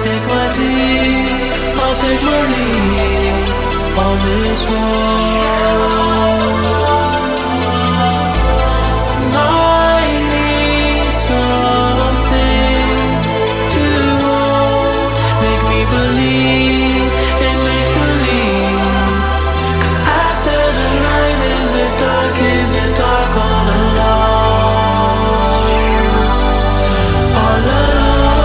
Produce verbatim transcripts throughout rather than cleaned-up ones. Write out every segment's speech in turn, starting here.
take my lead, I'll take my lead on this road. And I need something to hold, make me believe in make believe. 'Cause after the light is it dark, is it dark all alone, all alone.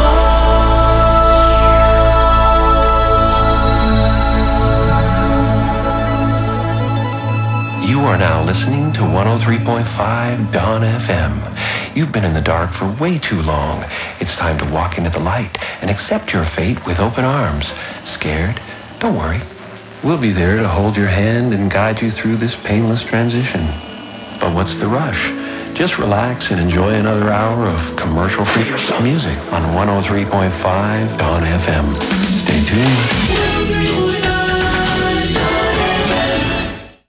You are now listening to one oh three point five Dawn F M. You've been in the dark for way too long. It's time to walk into the light and accept your fate with open arms. Scared? Don't worry. We'll be there to hold your hand and guide you through this painless transition. But what's the rush? Just relax and enjoy another hour of commercial-free music on one oh three point five Dawn F M. Stay tuned.